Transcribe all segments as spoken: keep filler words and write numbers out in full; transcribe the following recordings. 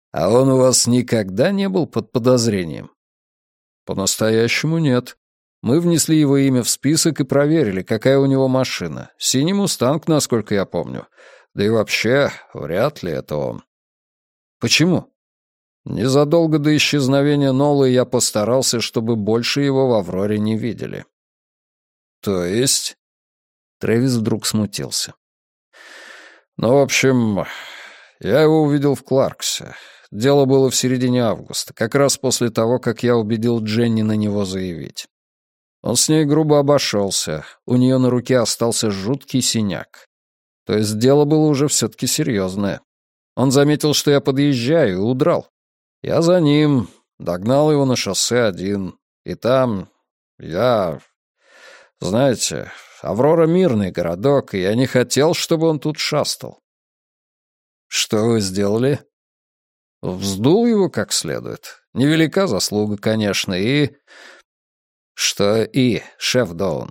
А он у вас никогда не был под подозрением? По-настоящему нет. Мы внесли его имя в список и проверили, какая у него машина. Синий «Мустанг», насколько я помню. Да и вообще, вряд ли это он. Почему? Незадолго до исчезновения Нолы я постарался, чтобы больше его в «Авроре» не видели. То есть? Трэвис вдруг смутился. Ну, в общем, я его увидел в Кларксе. Дело было в середине августа, как раз после того, как я убедил Дженни на него заявить. Он с ней грубо обошелся, у нее на руке остался жуткий синяк. То есть дело было уже все-таки серьезное. Он заметил, что я подъезжаю, и удрал. Я за ним, догнал его на шоссе один, и там я... Знаете, Аврора — мирный городок, и я не хотел, чтобы он тут шастал. Что вы сделали? Вздул его как следует. Невелика заслуга, конечно, и... Что и, шеф Доун?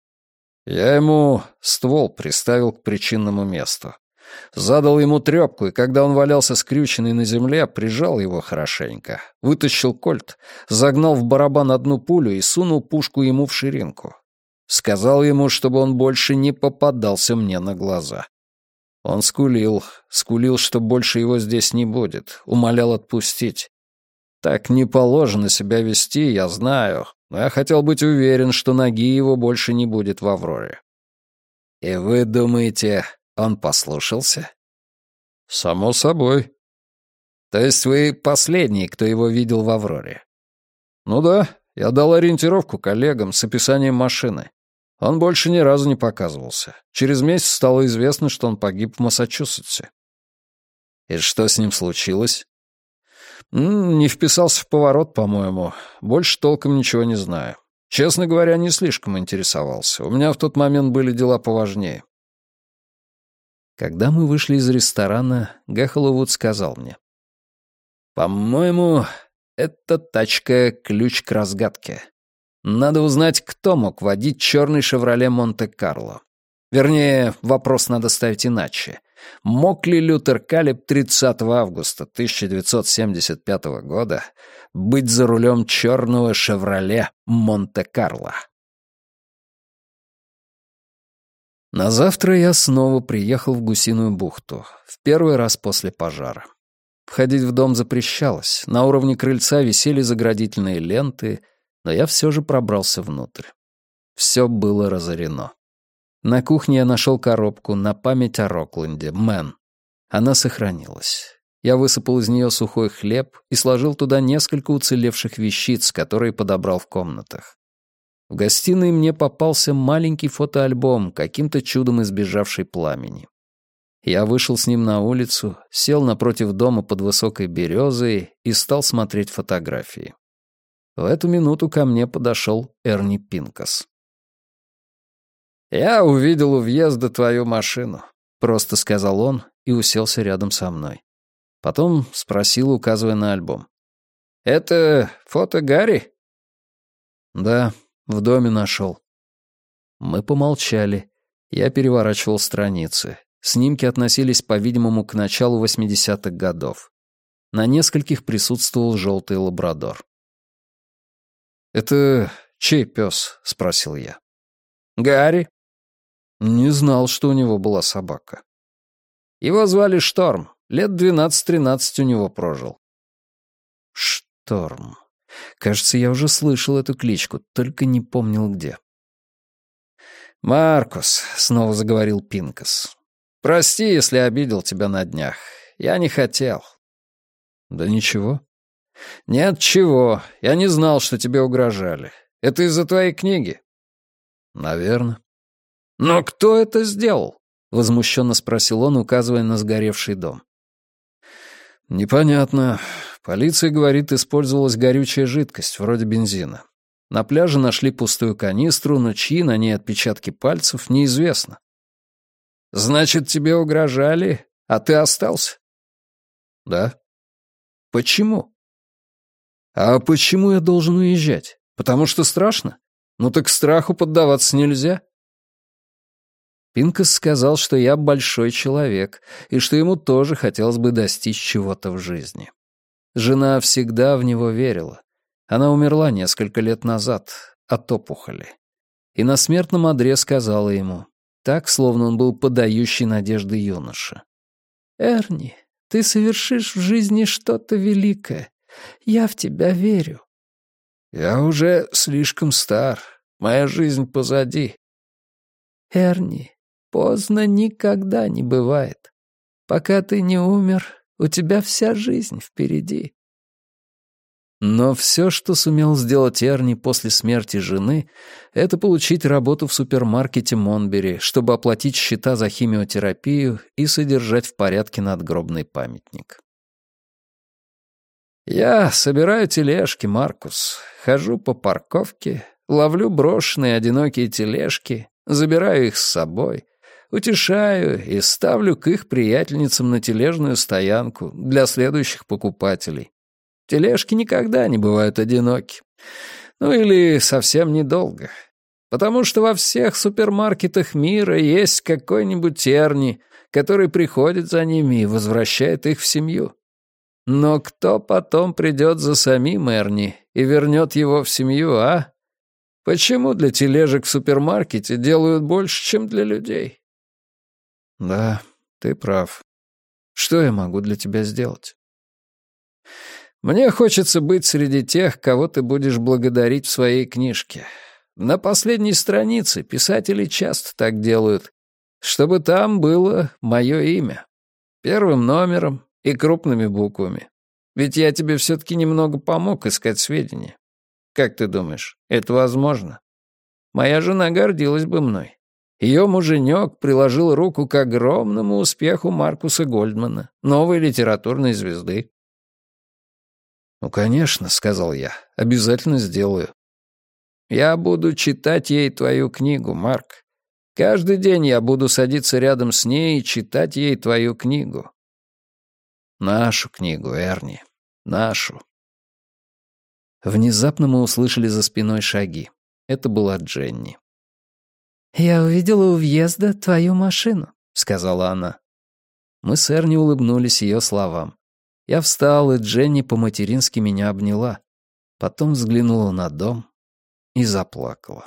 Я ему ствол приставил к причинному месту. Задал ему трёпку, и когда он валялся скрюченный на земле, прижал его хорошенько, вытащил кольт, загнал в барабан одну пулю и сунул пушку ему в ширинку. Сказал ему, чтобы он больше не попадался мне на глаза. Он скулил, скулил, что больше его здесь не будет, умолял отпустить. Так не положено себя вести, я знаю, но я хотел быть уверен, что ноги его больше не будет в Авроре. И вы думаете, он послушался? Само собой. То есть вы последний, кто его видел в Авроре? Ну да, я дал ориентировку коллегам с описанием машины. Он больше ни разу не показывался. Через месяц стало известно, что он погиб в Массачусетсе. И что с ним случилось? Не вписался в поворот, по-моему. Больше толком ничего не знаю. Честно говоря, не слишком интересовался. У меня в тот момент были дела поважнее. Когда мы вышли из ресторана, Гэхоловуд сказал мне: «По-моему, эта тачка — ключ к разгадке. Надо узнать, кто мог водить черный «Шевроле Монте-Карло». Вернее, вопрос надо ставить иначе. Мог ли Лютер Калеб тридцатого августа тысяча девятьсот семьдесят пятого года быть за рулем черного «Шевроле Монте-Карло»? На завтра я снова приехал в Гусиную бухту, в первый раз после пожара. Входить в дом запрещалось, на уровне крыльца висели заградительные ленты, но я все же пробрался внутрь. Все было разорено. На кухне я нашел коробку на память о Рокленде, Мэн. Она сохранилась. Я высыпал из нее сухой хлеб и сложил туда несколько уцелевших вещиц, которые подобрал в комнатах. В гостиной мне попался маленький фотоальбом, каким-то чудом избежавший пламени. Я вышел с ним на улицу, сел напротив дома под высокой березой и стал смотреть фотографии. В эту минуту ко мне подошел Эрни Пинкас. «Я увидел у въезда твою машину», — просто сказал он и уселся рядом со мной. Потом спросил, указывая на альбом: «Это фото Гарри?» «Да, в доме нашел». Мы помолчали. Я переворачивал страницы. Снимки относились, по-видимому, к началу восьмидесятых годов. На нескольких присутствовал желтый лабрадор. «Это чей пес?» — спросил я. «Гарри». Не знал, что у него была собака. Его звали Шторм. Лет двенадцать-тринадцать у него прожил. Шторм. Кажется, я уже слышал эту кличку, только не помнил где. «Маркус», — снова заговорил Пинкас, — «прости, если обидел тебя на днях. Я не хотел». «Да ничего». «Нет, чего. Я не знал, что тебе угрожали. Это из-за твоей книги?» «Наверно». «Но кто это сделал?» — возмущенно спросил он, указывая на сгоревший дом. «Непонятно. Полиция говорит, использовалась горючая жидкость, вроде бензина. На пляже нашли пустую канистру, но чьи на ней отпечатки пальцев, неизвестно». «Значит, тебе угрожали, а ты остался?» «Да». «Почему?» «А почему я должен уезжать? Потому что страшно? Ну так страху поддаваться нельзя». Пинкас сказал, что я большой человек, и что ему тоже хотелось бы достичь чего-то в жизни. Жена всегда в него верила. Она умерла несколько лет назад от опухоли. И на смертном одре сказала ему, так, словно он был подающий надежды юноша. «Эрни, ты совершишь в жизни что-то великое. Я в тебя верю». «Я уже слишком стар. Моя жизнь позади». «Эрни, поздно никогда не бывает. Пока ты не умер, у тебя вся жизнь впереди». Но все, что сумел сделать Эрни после смерти жены, это получить работу в супермаркете Монбери, чтобы оплатить счета за химиотерапию и содержать в порядке надгробный памятник. «Я собираю тележки, Маркус, хожу по парковке, ловлю брошенные одинокие тележки, забираю их с собой, утешаю и ставлю к их приятельницам на тележную стоянку для следующих покупателей. Тележки никогда не бывают одиноки. Ну или совсем недолго. Потому что во всех супермаркетах мира есть какой-нибудь Эрни, который приходит за ними и возвращает их в семью. Но кто потом придет за самим Эрни и вернет его в семью, а? Почему для тележек в супермаркете делают больше, чем для людей?» «Да, ты прав. Что я могу для тебя сделать?» «Мне хочется быть среди тех, кого ты будешь благодарить в своей книжке. На последней странице писатели часто так делают, чтобы там было мое имя. Первым номером и крупными буквами. Ведь я тебе все-таки немного помог искать сведения. Как ты думаешь, это возможно? Моя жена гордилась бы мной. Ее муженек приложил руку к огромному успеху Маркуса Гольдмана, новой литературной звезды». «Ну, конечно», — сказал я, — «обязательно сделаю». «Я буду читать ей твою книгу, Марк. Каждый день я буду садиться рядом с ней и читать ей твою книгу». «Нашу книгу, Эрни, нашу». Внезапно мы услышали за спиной шаги. Это была Дженни. «Я увидела у въезда твою машину», — сказала она. Мы с Эрни улыбнулись ее словам. Я встал, и Дженни по-матерински меня обняла. Потом взглянула на дом и заплакала.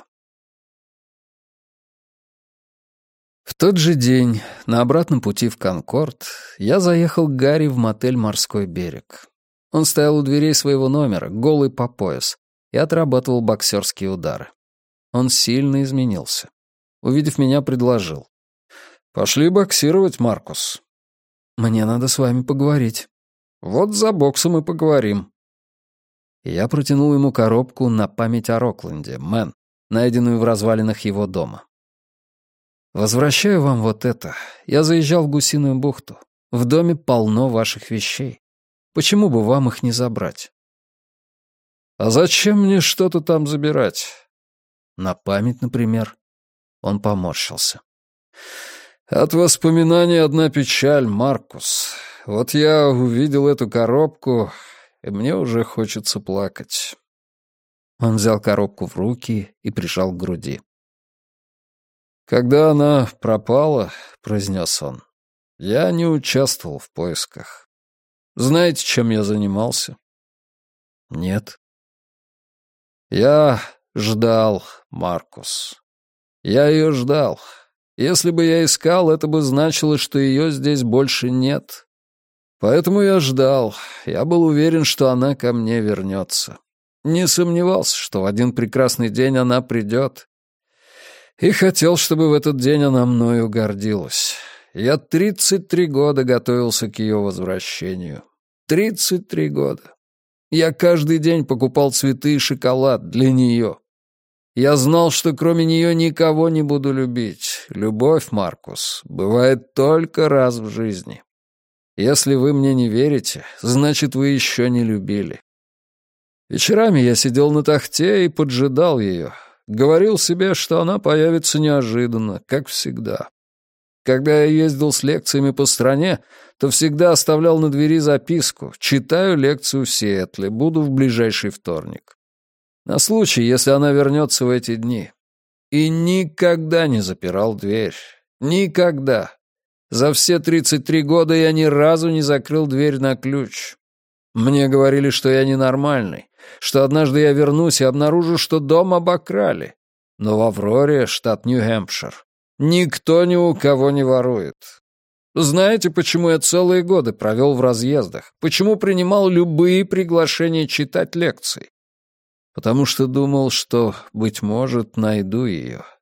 В тот же день, на обратном пути в Конкорд, я заехал к Гарри в мотель «Морской берег». Он стоял у дверей своего номера, голый по пояс, и отрабатывал боксерские удары. Он сильно изменился. Увидев меня, предложил. «Пошли боксировать, Маркус». «Мне надо с вами поговорить». «Вот за боксом и поговорим». Я протянул ему коробку на память о Рокленде, Мэн, найденную в развалинах его дома. «Возвращаю вам вот это. Я заезжал в Гусиную бухту. В доме полно ваших вещей. Почему бы вам их не забрать?» «А зачем мне что-то там забирать?» «На память, например». Он поморщился. «От воспоминаний одна печаль, Маркус. Вот я увидел эту коробку, и мне уже хочется плакать». Он взял коробку в руки и прижал к груди. «Когда она пропала, — произнес он, — я не участвовал в поисках. Знаете, чем я занимался?» «Нет». «Я ждал, Маркус. Я ее ждал. Если бы я искал, это бы значило, что ее здесь больше нет. Поэтому я ждал. Я был уверен, что она ко мне вернется. Не сомневался, что в один прекрасный день она придет. И хотел, чтобы в этот день она мною гордилась. Я тридцать три года готовился к ее возвращению. Тридцать три года. Я каждый день покупал цветы и шоколад для нее. Я знал, что кроме нее никого не буду любить. Любовь, Маркус, бывает только раз в жизни. Если вы мне не верите, значит, вы еще не любили. Вечерами я сидел на тахте и поджидал ее. Говорил себе, что она появится неожиданно, как всегда. Когда я ездил с лекциями по стране, то всегда оставлял на двери записку: «Читаю лекцию в Сиэтле, буду в ближайший вторник». На случай, если она вернется в эти дни. И никогда не запирал дверь. Никогда. За все тридцать три года я ни разу не закрыл дверь на ключ. Мне говорили, что я ненормальный, что однажды я вернусь и обнаружу, что дом обокрали. Но в Авроре, штат Нью-Хэмпшир, никто ни у кого не ворует. Знаете, почему я целые годы провел в разъездах? Почему принимал любые приглашения читать лекции? Потому что думал, что, быть может, найду ее.